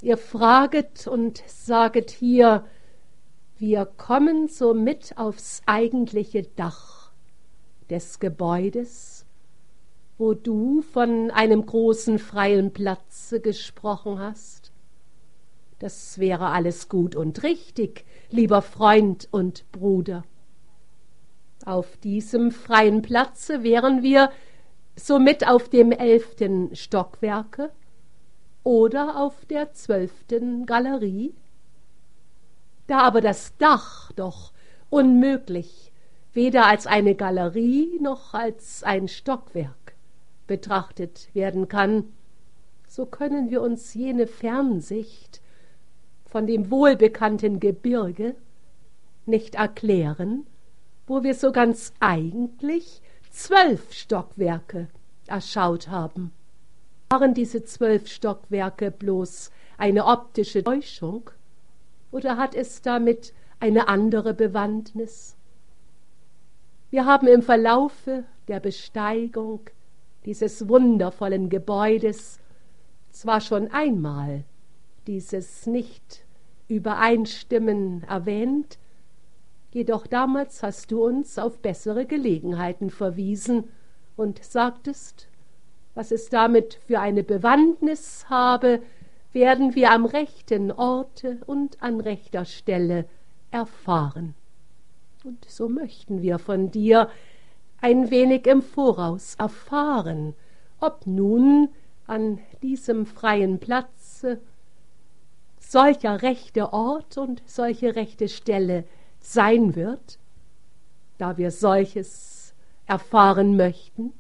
Ihr fraget und saget hier, wir kommen so mit aufs eigentliche Dach des Gebäudes, wo du von einem großen freien Platze gesprochen hast. Das wäre alles gut und richtig, lieber Freund und Bruder. Auf diesem freien Platze wären wir somit auf dem 11. Stockwerke oder auf der 12. Galerie. Da aber das Dach doch unmöglich weder als eine Galerie noch als ein Stockwerk betrachtet werden kann, so können wir uns jene Fernsicht von dem wohlbekannten Gebirge nicht erklären, wo wir so ganz eigentlich 12 Stockwerke erschaut haben. Waren diese 12 Stockwerke bloß eine optische Täuschung, oder hat es damit eine andere Bewandtnis? Wir haben im Verlaufe der Besteigung dieses wundervollen Gebäudes zwar schon einmal dieses Nicht-Übereinstimmen erwähnt, jedoch damals hast du uns auf bessere Gelegenheiten verwiesen und sagtest, was es damit für eine Bewandtnis habe, werden wir am rechten Orte und an rechter Stelle erfahren. Und so möchten wir von dir ein wenig im Voraus erfahren, ob nun an diesem freien Platze solcher rechte Ort und solche rechte Stelle sein wird, da wir solches erfahren möchten.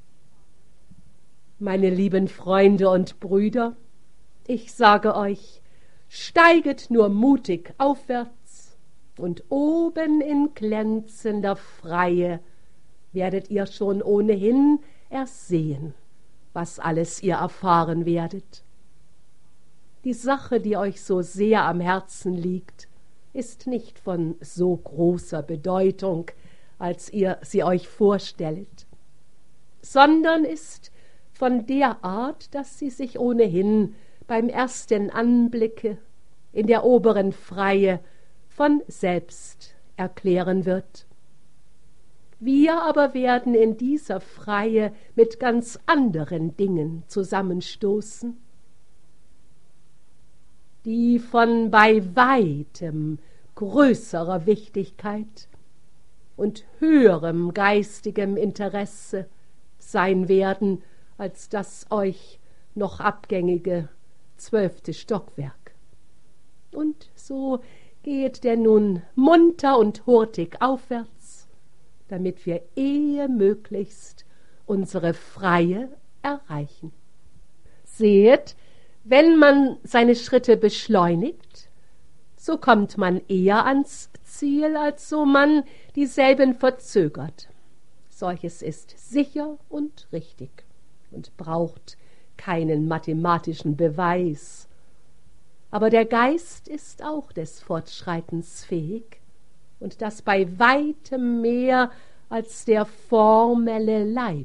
Meine lieben Freunde und Brüder, ich sage euch, steiget nur mutig aufwärts, und oben in glänzender Freie werdet ihr schon ohnehin ersehen, was alles ihr erfahren werdet. Die Sache, die euch so sehr am Herzen liegt, ist nicht von so großer Bedeutung, als ihr sie euch vorstellt, sondern ist von der Art, dass sie sich ohnehin beim ersten Anblicke in der oberen Freie von selbst erklären wird. Wir aber werden in dieser Freie mit ganz anderen Dingen zusammenstoßen, die von bei weitem größerer Wichtigkeit und höherem geistigem Interesse sein werden als das euch noch abgängige 12. Stockwerk. Und so geht denn nun munter und hurtig aufwärts, damit wir möglichst unsere Freie erreichen. Seht, wenn man seine Schritte beschleunigt, so kommt man eher ans Ziel, als so man dieselben verzögert. Solches ist sicher und richtig und braucht keinen mathematischen Beweis. Aber der Geist ist auch des Fortschreitens fähig, und das bei weitem mehr als der formelle Leib.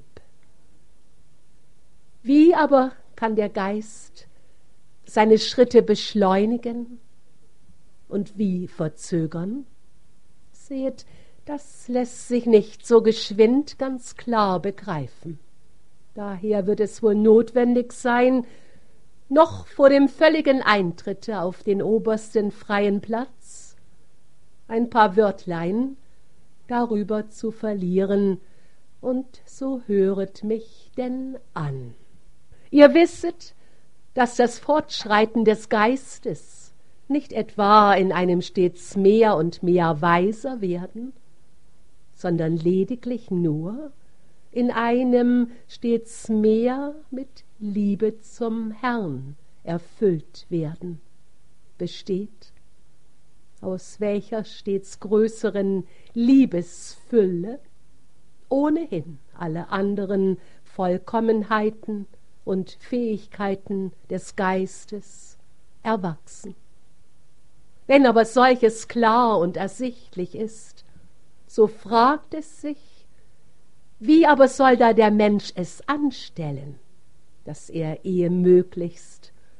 Wie aber kann der Geist seine Schritte beschleunigen und wie verzögern? Seht, das lässt sich nicht so geschwind ganz klar begreifen. Daher wird es wohl notwendig sein, noch vor dem völligen Eintritte auf den obersten freien Platz ein paar Wörtlein darüber zu verlieren, und so höret mich denn an. Ihr wisset, dass das Fortschreiten des Geistes nicht etwa in einem stets mehr und mehr weiser werden, sondern lediglich nur in einem stets mehr mit Liebe zum Herrn erfüllt werden besteht, aus welcher stets größeren Liebesfülle ohnehin alle anderen Vollkommenheiten und Fähigkeiten des Geistes erwachsen. Wenn aber solches klar und ersichtlich ist, so fragt es sich, wie aber soll da der Mensch es anstellen, dass er möglichst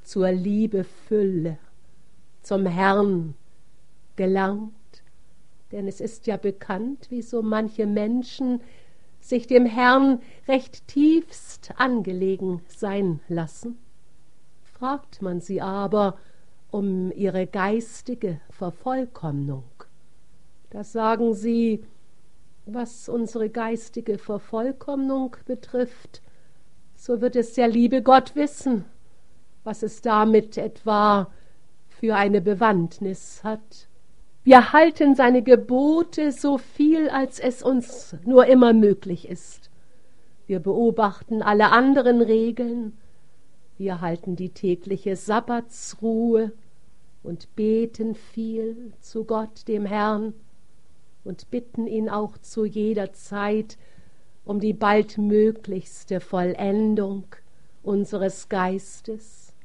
zur Liebefülle, zum Herrn gelangt. Denn es ist ja bekannt, wie so manche Menschen sich dem Herrn recht tiefst angelegen sein lassen. Fragt man sie aber um ihre geistige Vervollkommnung, da sagen sie, was unsere geistige Vervollkommnung betrifft, so wird es der liebe Gott wissen, was es damit etwa für eine Bewandtnis hat. Wir halten seine Gebote so viel, als es uns nur immer möglich ist. Wir beobachten alle anderen Regeln. Wir halten die tägliche Sabbatsruhe und beten viel zu Gott, dem Herrn, und bitten ihn auch zu jeder Zeit um die baldmöglichste Vollendung unseres Geistes.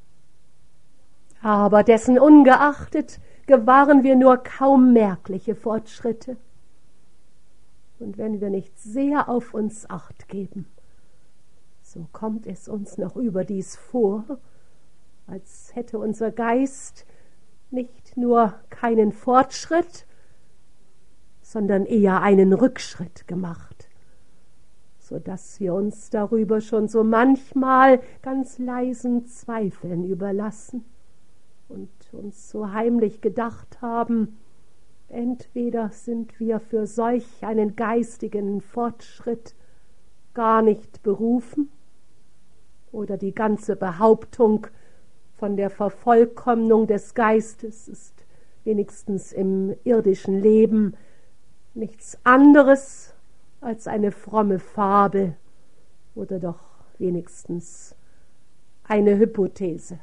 Aber dessen ungeachtet gewahren wir nur kaum merkliche Fortschritte. Und wenn wir nicht sehr auf uns Acht geben, so kommt es uns noch überdies vor, als hätte unser Geist nicht nur keinen Fortschritt, sondern eher einen Rückschritt gemacht, so dass wir uns darüber schon so manchmal ganz leisen Zweifeln überlassen und uns so heimlich gedacht haben, entweder sind wir für solch einen geistigen Fortschritt gar nicht berufen, oder die ganze Behauptung von der Vervollkommnung des Geistes ist wenigstens im irdischen Leben nichts anderes als eine fromme Fabel oder doch wenigstens eine Hypothese.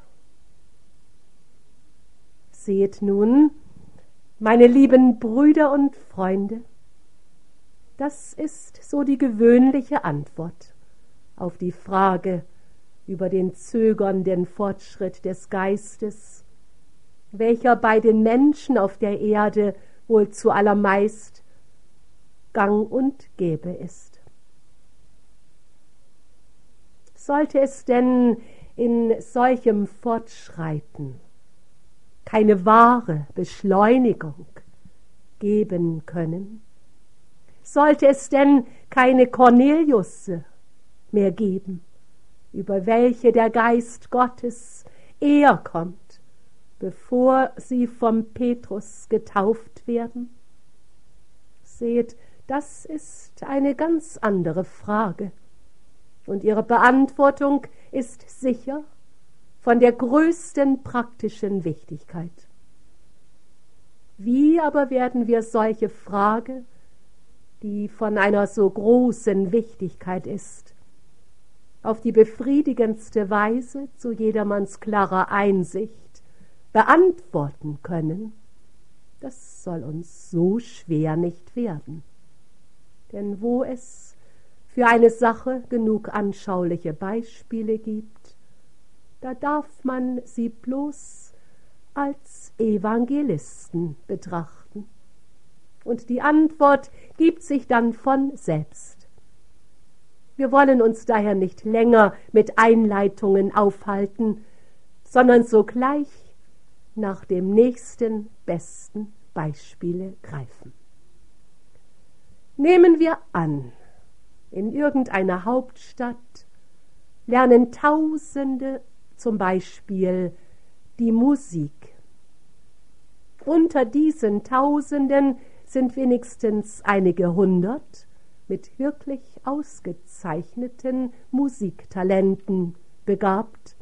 Seht nun, meine lieben Brüder und Freunde, das ist so die gewöhnliche Antwort auf die Frage über den zögernden Fortschritt des Geistes, welcher bei den Menschen auf der Erde wohl zuallermeist gang und gäbe ist. Sollte es denn in solchem Fortschreiten keine wahre Beschleunigung geben können? Sollte es denn keine Corneliusse mehr geben, über welche der Geist Gottes eher kommt, bevor sie vom Petrus getauft werden? Seht, das ist eine ganz andere Frage, und ihre Beantwortung ist sicher von der größten praktischen Wichtigkeit. Wie aber werden wir solche Frage, die von einer so großen Wichtigkeit ist, auf die befriedigendste Weise zu jedermanns klarer Einsicht beantworten können? Das soll uns so schwer nicht werden. Denn wo es für eine Sache genug anschauliche Beispiele gibt, da darf man sie bloß als Evangelisten betrachten. Und die Antwort gibt sich dann von selbst. Wir wollen uns daher nicht länger mit Einleitungen aufhalten, sondern sogleich nach dem nächsten besten Beispiele greifen. Nehmen wir an, in irgendeiner Hauptstadt lernen Tausende zum Beispiel die Musik. Unter diesen Tausenden sind wenigstens einige hundert mit wirklich ausgezeichneten Musiktalenten begabt.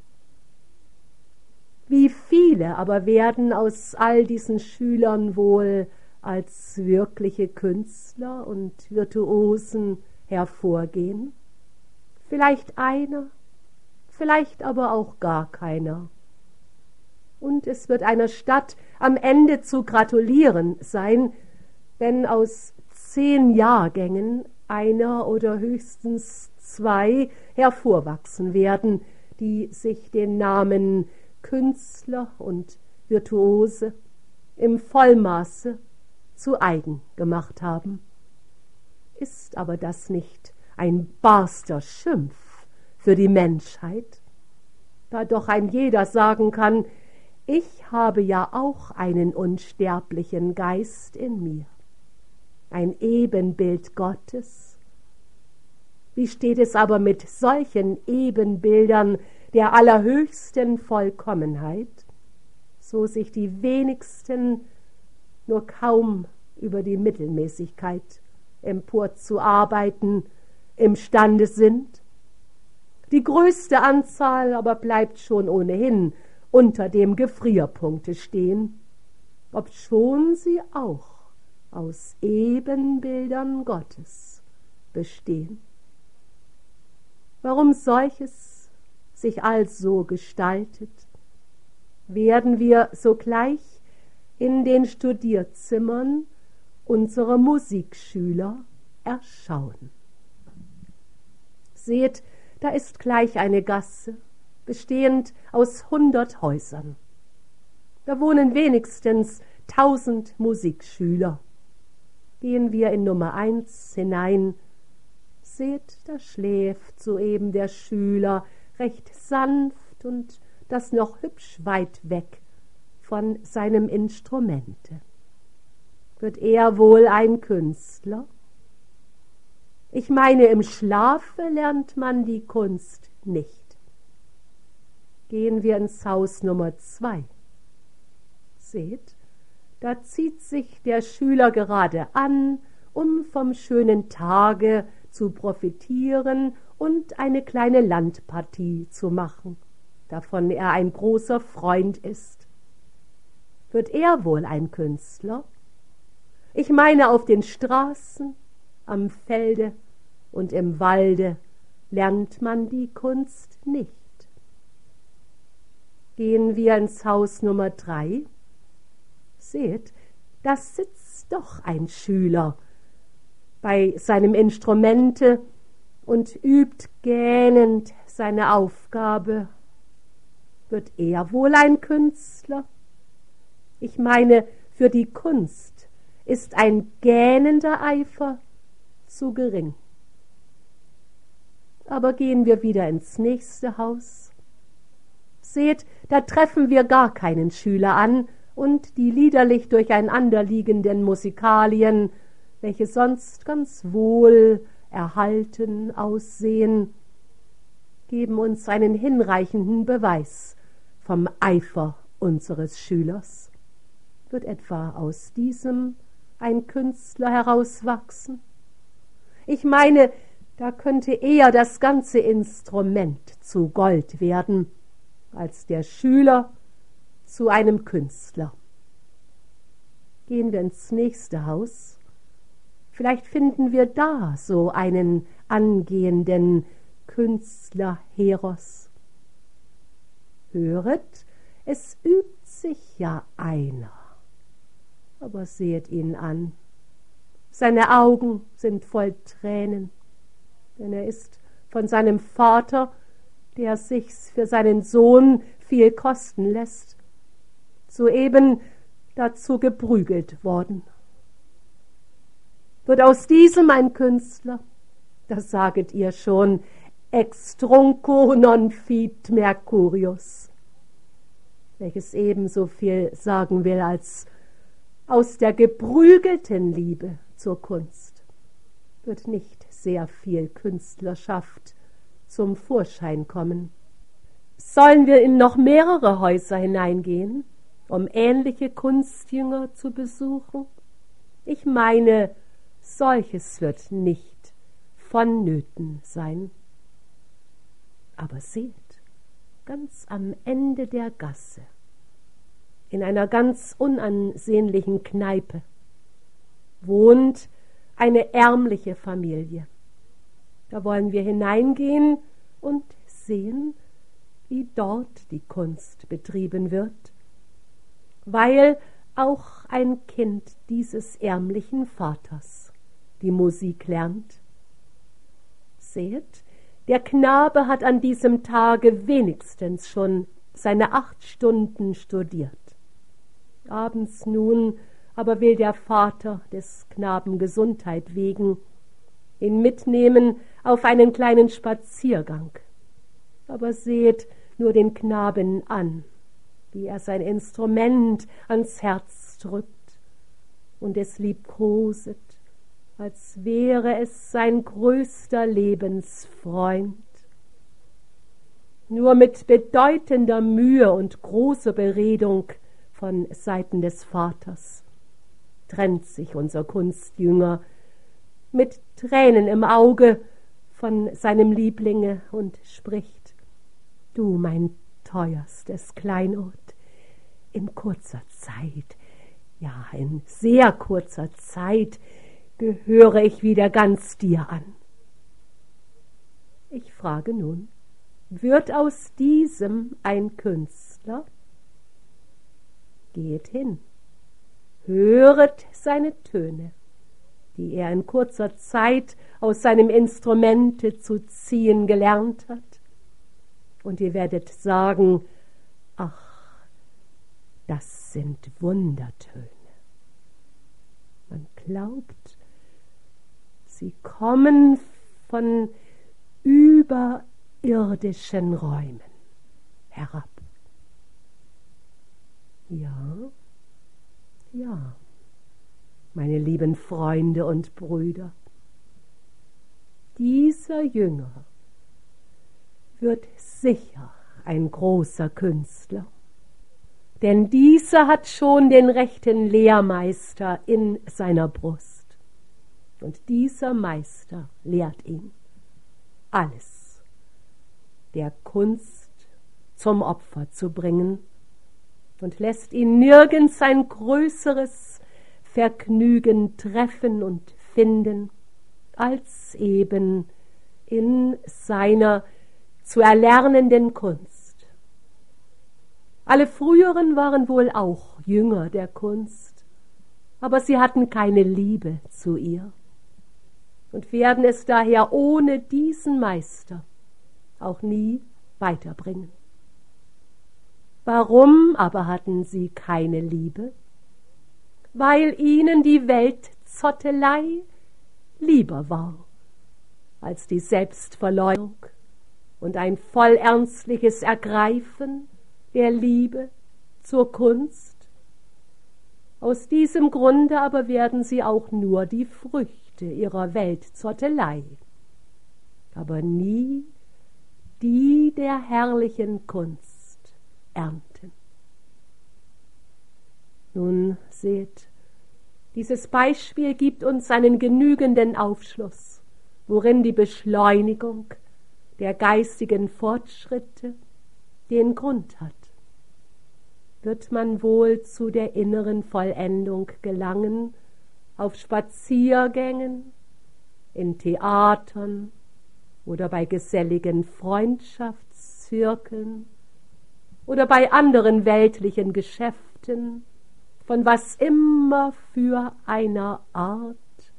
Wie viele aber werden aus all diesen Schülern wohl als wirkliche Künstler und Virtuosen hervorgehen? Vielleicht einer, vielleicht aber auch gar keiner. Und es wird einer Stadt am Ende zu gratulieren sein, wenn aus 10 Jahrgängen einer oder höchstens 2 hervorwachsen werden, die sich den Namen Künstler und Virtuose im Vollmaße zu eigen gemacht haben. Ist aber das nicht ein barster Schimpf für die Menschheit? da doch ein jeder sagen kann, ich habe ja auch einen unsterblichen Geist in mir, ein Ebenbild Gottes. Wie steht es aber mit solchen Ebenbildern der allerhöchsten Vollkommenheit, so sich die wenigsten nur kaum über die Mittelmäßigkeit emporzuarbeiten imstande sind? Die größte Anzahl aber bleibt schon ohnehin unter dem Gefrierpunkte stehen, obschon sie auch aus Ebenbildern Gottes bestehen. Warum solches sich also gestaltet, werden wir sogleich in den Studierzimmern unserer Musikschüler erschauen. Seht, da ist gleich eine Gasse, bestehend aus 100 Häusern. Da wohnen wenigstens 1000 Musikschüler. Gehen wir in Nummer 1 hinein. Seht, da schläft soeben der Schüler recht sanft und das noch hübsch weit weg von seinem Instrumente. Wird er wohl ein Künstler? Ich meine, im Schlafe lernt man die Kunst nicht. Gehen wir ins Haus Nummer 2. Seht, da zieht sich der Schüler gerade an, um vom schönen Tage zu profitieren und eine kleine Landpartie zu machen, davon er ein großer Freund ist. Wird er wohl ein Künstler? Ich meine, auf den Straßen, am Felde und im Walde lernt man die Kunst nicht. Gehen wir ins Haus Nummer 3. Seht, da sitzt doch ein Schüler bei seinem Instrumente und übt gähnend seine Aufgabe. Wird er wohl ein Künstler? Ich meine, für die Kunst ist ein gähnender Eifer zu gering. Aber gehen wir wieder ins nächste Haus. Seht, da treffen wir gar keinen Schüler an, und die liederlich durcheinander liegenden Musikalien, welche sonst ganz wohl erhalten aussehen, geben uns einen hinreichenden Beweis vom Eifer unseres Schülers. Wird etwa aus diesem ein Künstler herauswachsen? Ich meine, da könnte eher das ganze Instrument zu Gold werden, als der Schüler zu einem Künstler. Gehen wir ins nächste Haus. Vielleicht finden wir da so einen angehenden Künstler-Heros. Höret, es übt sich ja einer. Aber sehet ihn an. Seine Augen sind voll Tränen, denn er ist von seinem Vater, der sich's für seinen Sohn viel kosten lässt, soeben dazu geprügelt worden. Wird aus diesem ein Künstler? Das saget ihr schon, ex trunco non fit Mercurius, welches ebenso viel sagen will als aus der geprügelten Liebe zur Kunst wird nicht sehr viel Künstlerschaft zum Vorschein kommen. Sollen wir in noch mehrere Häuser hineingehen, um ähnliche Kunstjünger zu besuchen? Ich meine, solches wird nicht vonnöten sein. Aber seht, ganz am Ende der Gasse, in einer ganz unansehnlichen Kneipe, wohnt eine ärmliche Familie. Da wollen wir hineingehen und sehen, wie dort die Kunst betrieben wird, weil auch ein Kind dieses ärmlichen Vaters die Musik lernt. Seht, der Knabe hat an diesem Tage wenigstens schon seine 8 Stunden studiert. Abends nun aber will der Vater des Knaben Gesundheit wegen ihn mitnehmen auf einen kleinen Spaziergang. Aber seht, nur den Knaben an, wie er sein Instrument ans Herz drückt und es liebkoset, als wäre es sein größter Lebensfreund. Nur mit bedeutender Mühe und großer Beredung von Seiten des Vaters trennt sich unser Kunstjünger mit Tränen im Auge von seinem Lieblinge und spricht: Du, mein teuerstes Kleinod, in kurzer Zeit, ja, in sehr kurzer Zeit gehöre ich wieder ganz dir an. Ich frage nun, wird aus diesem ein Künstler? Geht hin, höret seine Töne, die er in kurzer Zeit aus seinem Instrumente zu ziehen gelernt hat, und ihr werdet sagen: Ach, das sind Wundertöne. Man glaubt, sie kommen von überirdischen Räumen herab. Ja, ja, meine lieben Freunde und Brüder, dieser Jünger wird sicher ein großer Künstler, denn dieser hat schon den rechten Lehrmeister in seiner Brust, und dieser Meister lehrt ihn alles, der Kunst zum Opfer zu bringen, und lässt ihn nirgends ein größeres Vergnügen treffen und finden, als eben in seiner zu erlernenden Kunst. Alle früheren waren wohl auch Jünger der Kunst, aber sie hatten keine Liebe zu ihr und werden es daher ohne diesen Meister auch nie weiterbringen. Warum aber hatten sie keine Liebe? Weil ihnen die Weltzottelei lieber war als die Selbstverleugnung und ein vollernstliches Ergreifen der Liebe zur Kunst. Aus diesem Grunde aber werden sie auch nur die Früchte ihrer Weltzottelei, aber nie die der herrlichen Kunst ernten. Nun seht, dieses Beispiel gibt uns einen genügenden Aufschluss, worin die Beschleunigung der geistigen Fortschritte den Grund hat. Wird man wohl zu der inneren Vollendung gelangen, auf Spaziergängen, in Theatern oder bei geselligen Freundschaftszirkeln oder bei anderen weltlichen Geschäften, von was immer für einer Art?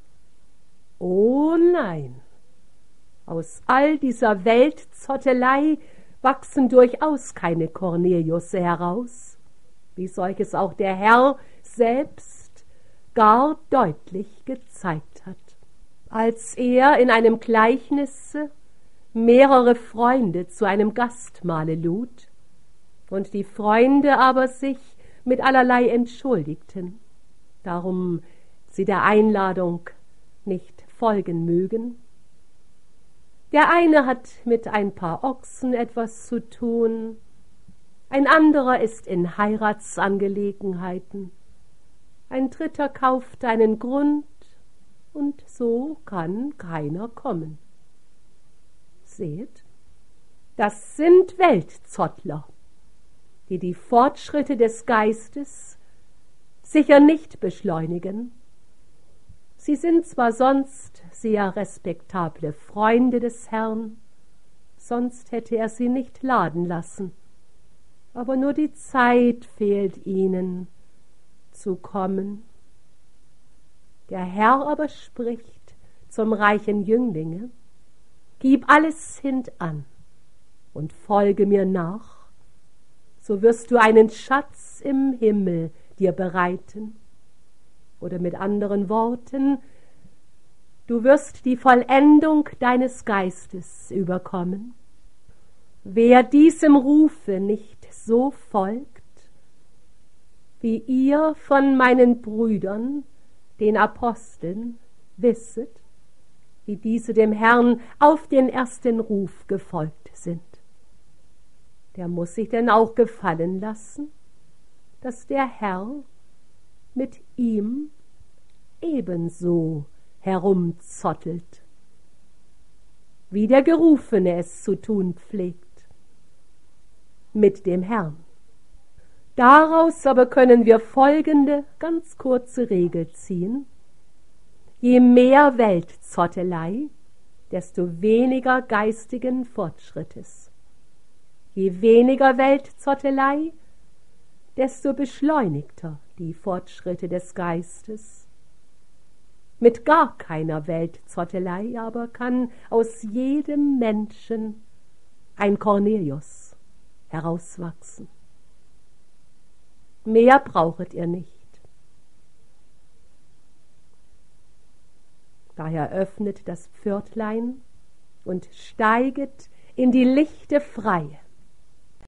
Oh nein, aus all dieser Weltzottelei wachsen durchaus keine Corneliusse heraus, wie solches auch der Herr selbst gar deutlich gezeigt hat, als er in einem Gleichnisse mehrere Freunde zu einem Gastmahle lud und die Freunde aber sich mit allerlei entschuldigten, darum sie der Einladung nicht folgen mögen. Der eine hat mit ein paar Ochsen etwas zu tun, ein anderer ist in Heiratsangelegenheiten, ein dritter kauft einen Grund, und so kann keiner kommen. Seht, das sind Weltzottler, die die Fortschritte des Geistes sicher nicht beschleunigen. Sie sind zwar sonst sehr respektable Freunde des Herrn, sonst hätte er sie nicht laden lassen, aber nur die Zeit fehlt ihnen zu kommen. Der Herr aber spricht zum reichen Jünglinge: Gib alles hintan und folge mir nach, so wirst du einen Schatz im Himmel dir bereiten. Oder mit anderen Worten, du wirst die Vollendung deines Geistes überkommen. wer diesem Rufe nicht so folgt, wie ihr von meinen Brüdern, den Aposteln, wisset, wie diese dem Herrn auf den ersten Ruf gefolgt sind, der muss sich denn auch gefallen lassen, dass der Herr mit ihm ebenso herumzottelt, wie der Gerufene es zu tun pflegt, mit dem Herrn. Daraus aber können wir folgende ganz kurze Regel ziehen: Je mehr Weltzottelei, desto weniger geistigen Fortschrittes. Je weniger Weltzottelei, desto beschleunigter die Fortschritte des Geistes. Mit gar keiner Weltzottelei aber kann aus jedem Menschen ein Cornelius herauswachsen. Mehr brauchet ihr nicht. Daher öffnet das Pförtlein und steiget in die lichte Freie.